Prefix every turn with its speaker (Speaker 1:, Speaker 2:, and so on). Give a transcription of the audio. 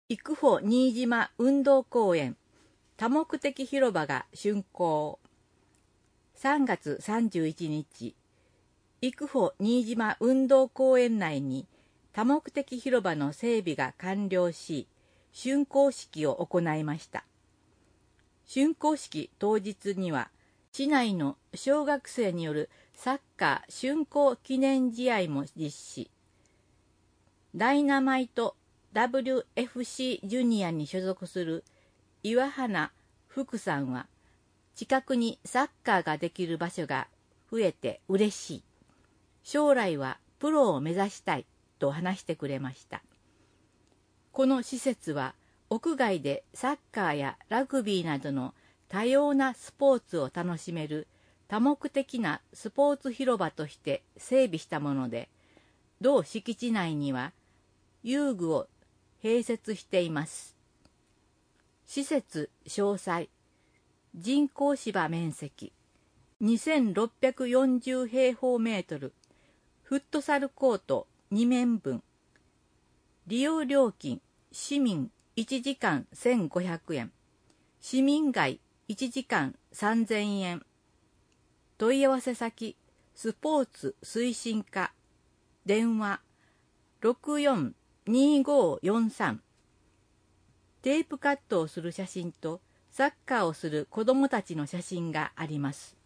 Speaker 1: 育保新島運動公園多目的広場が竣工。3月31日、育保新島運動公園内に多目的広場の整備が完了し、竣工式を行いました。竣工式当日には、市内の小学生によるサッカー竣工記念試合も実施。ダイナマイト WFC ジュニアに所属する岩花福さんは、近くにサッカーができる場所が増えて嬉しい。将来はプロを目指したいと話してくれました。この施設は屋外でサッカーやラグビーなどの多様なスポーツを楽しめる多目的なスポーツ広場として整備したもので、同敷地内には遊具を併設しています。施設詳細、人工芝面積2640平方メートル、フットサルコート2面分、利用料金、市民1時間1500円、市民外1時間3000円。問い合わせ先、スポーツ推進課、電話642543。テープカットをする写真とサッカーをする子どもたちの写真があります。